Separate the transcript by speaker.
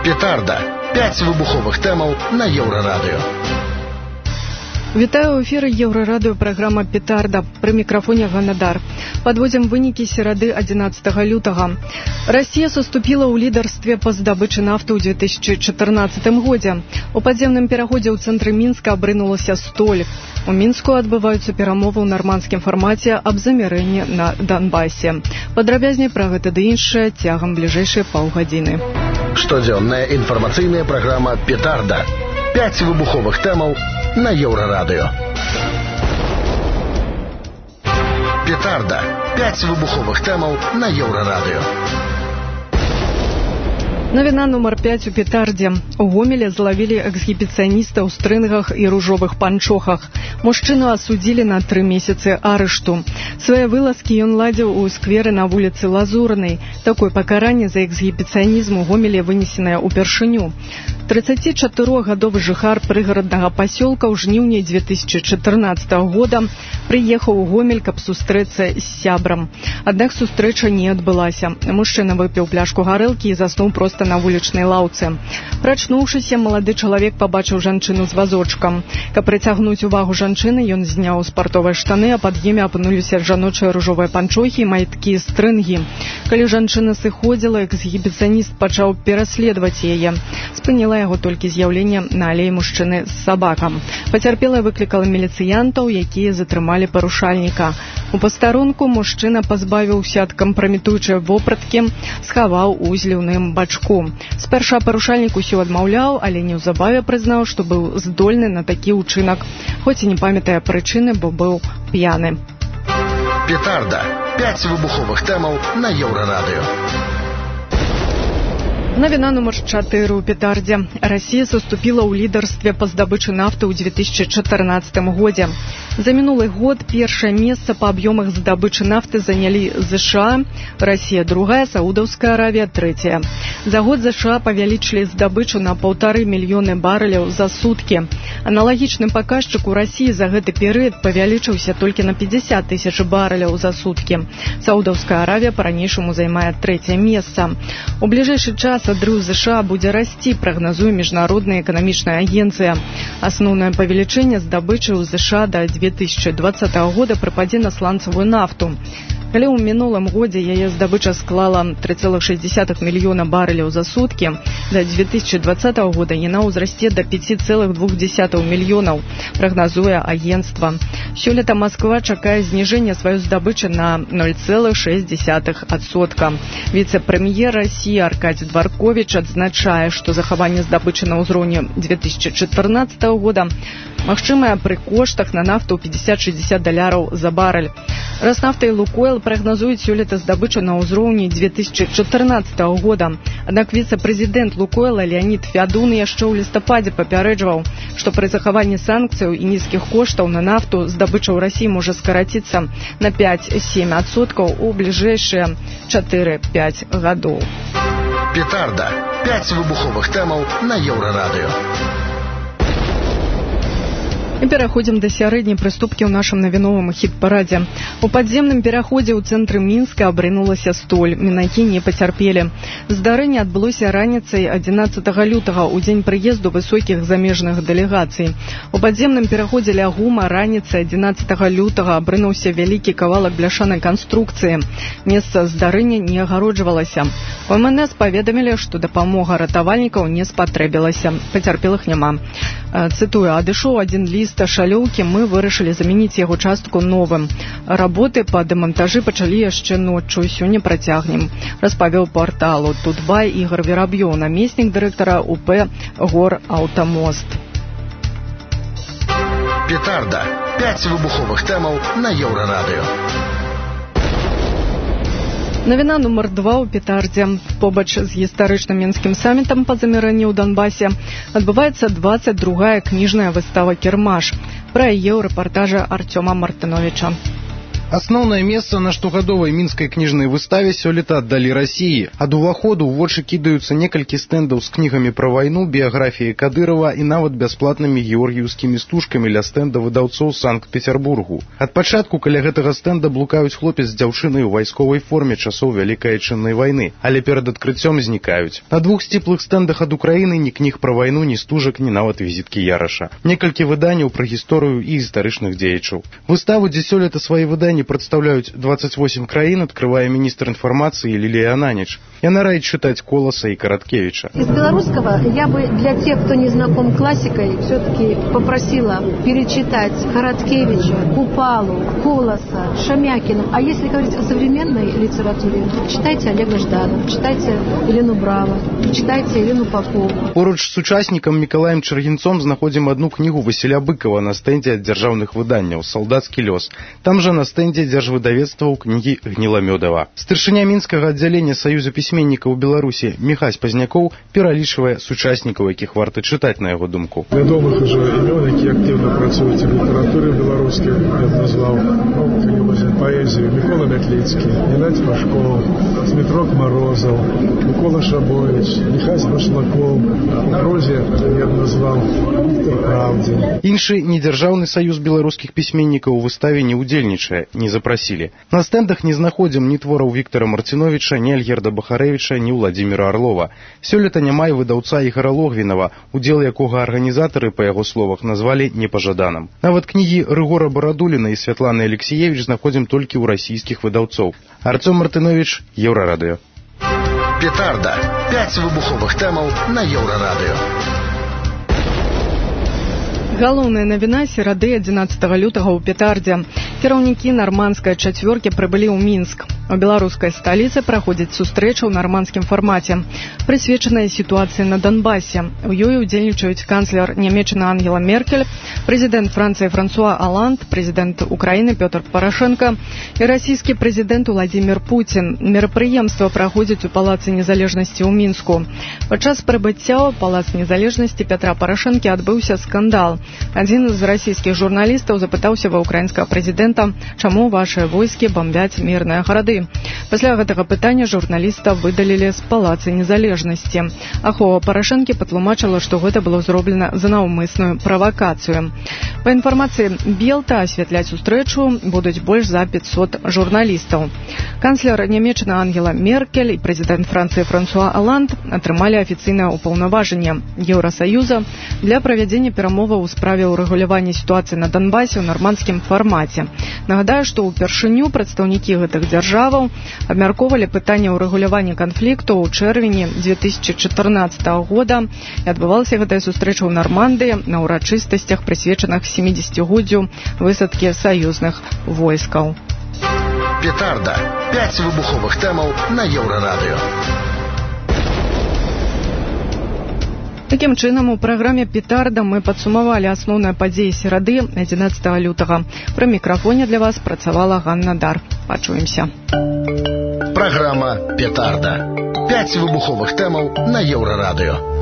Speaker 1: Петарда. 5 выбуховых тэмаў на Еўрарадыё.
Speaker 2: Вітаю, у эфіры Еўрарадыё, праграма «Петарда». Пры мікрафоне Ганадар. Падводзім вынікі серады 11 лютага. Расія саступіла ў лідарстве па здабычы нафты ў 2014 годзе. У падземным пераходзе ў цэнтры Мінска абрынулася столь. У Мінску адбываюцца перамовы ў нармандскім фармаце аб замірэнні на Донбасе. Падрабязней пра гэта ды іншае цягам бліжэйшай паўгадзіны.
Speaker 1: Штодзённая інфармацыйная праграма «Петарда». 5 выбуховых тэмаў на Еўрарадыё. Петарда. 5 выбуховых тэмаў на Еўрарадыё.
Speaker 2: Навіна нумар 5 у Петардзе. У Гомелі злавілі эксгібіцыяніста ў стрынгах і ружовых панчохах. Мужчыну асудзілі на 3 месяцы арышту. Свае вылазкі ён ладзіў у скверы на вуліцы Лазурнай. Такое пакаранне за эксгібіцыянізм у Гомелі вынесенае ўпершыню. 34-гадовы жыхар прыгараднага пасёлка ў жніўні 2014 года прыехаў у Гомель, каб сустрэцца з сябрам. Аднак сустрэча не адбылася. Мужчына выпіў пляшку гарэлкі і заснуў проста на вулічнай лаўцы. Прачнуўшыся, малады чалавек пабачыў жанчыну з вазочкам. Каб прыцягнуць увагу жанчыны, ён зняў спартовыя штаны, а пад імі апынуліся жаночыя ружовыя панчохі, майткі, стрынгі. Калі жанчына сыходзіла, эксгібіцыяніст пачаў пераследаваць яе. Спыніла яго толькі з'яўленне на алеі мужчыны з сабакам. Пацярпелая выклікала міліцыянтаў, якія затрымалі парушальніка. У пастарунку мужчына пазбавіўся ад кампраметуючай вопраткі, схаваў у зліўным бачку. Спярша парушальнік усё адмаўляў, але неўзабаве прызнаў, што быў здольны на такі ўчынак, хоць і не памятае прычыны, бо быў п'яны.
Speaker 1: Петарда. 5 выбуховых тэмаў на Еўрарадыё.
Speaker 2: Навіна нумар 4 у Петардзе. Расія саступіла ў лідарстве па здабычы нафты ў 2014 годзе. За мінулы год першае месца па аб'ёмах здабычы нафты занялі ЗША, Расія другая, Саудаўская Аравія трэцяя. За год ЗША павялічылі здабычу на 1,5 мільёны барэляў за суткі. Аналагічны паказчык у Расіі за гэты перыяд павялічыўся толькі на 50 тысяч барэляў за суткі. Саудаўская Аравія па-ранейшаму займае трэцяе месца. У бліжэйшы час адрыў ЗША будзе расці, прагназуе міжнародная эканамічная агенцыя. Асноўнае павелічэнне здабычы ў ЗША да 2020 года прыпадзе на сланцавую нафту. Калі ў мінулым годзе яе здабыча склала 3,6 мільёна барэляў за суткі, да 2020 года яна ўзрасце да 5,2 мільёнаў, прагназуе агенцтва. Сёлета Масква чакае зніжэння сваёй здабычы на 0,6%. Віцэ-прэм'ер Расіі Аркадзій Дварковіч адзначае, што захаванне здабычы на ўзроўні 2014 года магчымая пры коштах на нафту ў $50-60 за барэль. Роснафта і Лукойл прагназуюць сёлета здабычу на ўзроўні 2014 года. Аднак віцэ-прэзідэнт Лукойла Леонід Фядун яшчэ ў лістападзе папярэджваў, што пры захаванні санкцыяў і нізкіх коштаў на нафту здабыча ў Расіі можа скараціцца на 5-7% у бліжэйшыя 4-5 гадоў.
Speaker 1: Петарда. 5 выбуховых тэмаў на Еўрарадыё.
Speaker 2: І пераходзім да сярэдняй прыступкі ў нашым навіновым хіт-парадзе. У падземным пераходзе ў цэнтры Мінска абрынулася столь. Мінакі не пацярпелі. Здарэнне адбылося раніцай 11 лютага, у дзень прыезду высокіх замежных дэлегацый. У падземным пераходзе ля ГУМа раніцай 11 лютага абрынуўся вялікі кавалак бляшанай канструкцыі. Месца здарэння не агароджвалася. У МНС паведамілі, што дапамога ратавальнікаў не спатрэбілася. Пацярпелых няма. Цытую, адышоў адзін ліст шалёўкі, мы вырашылі замяніць яго частку новым. Работы па дэмантажы пачалі яшчэ ноччу, сёння працягнем, распавёў парталу Тутбай Ігор Вераб'ёў, намеснік дырэктара УП «Гораўтамост».
Speaker 1: Петарда. 5 выбуховых тэмаў на Еўрарадыё.
Speaker 2: Навіна нумар 2 у Петардзе. Побач з гістарычным мінскім самітам па замірэнні ў Донбасе адбываецца 22-я кніжная выстава «Кірмаш». Пра яе ў рэпартажы Артёма Мартыновіча.
Speaker 3: Асноўнае месца на штогадовай мінскай кніжнай выставе сёлета аддалі Расіі. Ад уваходу ў вочы кідаюцца некалькі стэндаў з кнігамі пра вайну, біяграфіяй Кадырова і нават бясплатнымі георгіеўскімі стужкамі ля стэнда выдаўцоў Санкт-Петербургу. Ад пачатку каля гэтага стэнда блукаюць хлопец з дзяўчынай у вайсковай форме часоў Вялікай Айчыннай вайны, але перад адкрыццём знікаюць. На двух сціплых стэндах ад Украіны ні кніг пра вайну, ні стужак, ні нават візіткі Яраша. Некалькі выданняў пра гісторыю і гістарычных дзеячаў. Выставу, дзе сёлета свае выданні прадстаўляюць 28 краін, открывае министр информации Лилия Ананич. Яна раіць читать Колоса и Короткевича.
Speaker 4: Из белорусского я бы для тех, кто не знаком классикой, все-таки попросила перечитать Короткевича, Купалу, Колоса, Шамякина. А если говорить о современной литературе, читайте Олега Жданова, читайте Елену Браво, читайте Елену Попову.
Speaker 3: Поруч с участником Миколаем Чергенцом знаходим одну книгу Василя Быкова на стенде от державных выданняў «Солдатский лёс». Там же на стенде дзяржвыдавецтваў кнігі Гніламёдава. Старшыня мінскага аддзялення Саюза пісьменнікаў Беларусі Міхась Пазнякоў пералічвае сучаснікаў, якіх варта чытаць, на яго думку.
Speaker 5: Вядомых уже імён, які актыўна працуюць у літаратуры беларускай, я б назваў паэзію Мікола Мятліцкі, Геннадзь Пашков, Дмітрок Морозов, Мікола Шабович, Міхась Башлаков, у прозе я б назваў Віктор Правдзін.
Speaker 3: Іншы недзяржаўны саюз беларускіх пісьменнікаў у выставе не удзельнічае, не запросили. На стендах не знаходзім ні твораў Віктора Марціновіча, ні Альгерда Бахарэвіча, ні Владзіміра Арлова. Сёлета няма і выдаўца Ігара Логвінава, удзел якога арганізатары, па яго словах, назвалі непажаданым. Нават кнігі Рыгора Барадуліна і Святланы Алексеевич знаходзім толькі ў расійскіх выдаўцоў. Артём Мартынович, Еўрарадыё.
Speaker 1: Петарда. 5 выбуховых тэмаў на Еўрарадыё.
Speaker 2: Галоўная навіна серады 11 лютага ў Петардзе. Кіраўнікі нарманскай чацвёркі прыбылі ў Мінск. У беларускай сталіцы праходзіць сустрэча ў нарманскім фармаце, прысвечаная сітуацыі на Донбасе. У ёй удзельнічаюць канцлер нямецчыны Ангела Меркель, прэзідэнт Францыі Франсуа Аланд, прэзідэнт Украіны Пётр Парашенко і расійскі прэзідэнт Уладзімір Пуцін. Мерапрыемства праходзіць у Палацы Незалежнасці ў Мінску. Падчас прыбыцця ў Палац Незалежнасці Пятра Парашэнкі адбыўся скандал. Адзін з расійскіх журналістаў запытаўся ва ўкраінскага прэзідэнта, чаму вашыя войскі бомбяць мірныя гарады. Пасля гэтага пытання журналіста выдалілі з Палаца Незалежнасці. Ахова Парашэнкі патлумачыла, што гэта было зроблена за наўмысную правакацыю. Па інфармацыі Белта, асвятляць сустрэчу будуць больш за 500 журналістаў. Канцлер нямецчыны Ангела Меркель і прэзідэнт Францыі Франсуа Аланд атрымалі афіцыйнае ўпаўнаважанне Еўрасаюза для правядзення перамоваў у справе ўрэгулявання сітуацыі на Донбасе ў нарманскім фармаце. Нагадаю, што ўпершыню прадстаўнікі гэтых дзяржаваў абмяркоўвалі пытанне ўрэгулявання канфлікту ў чэрвені 2014 года, і адбывалася гэтая сустрэча ў Нармандыі на ўрачыстасцях, прысвечаных 70-годдзю высадкі саюзных войскаў.
Speaker 1: Петарда. 5 выбуховых тэмаў на Еўрарадыё.
Speaker 2: Такім чынам, у праграме «Петарда» мы падсумавалі асноўныя падзеі серады 11 лютага. Пры мікрафоне для вас працавала Ганна Дар. Пачуемся.
Speaker 1: Праграма «Петарда». 5 выбуховых тэмаў на Еўрарадыё.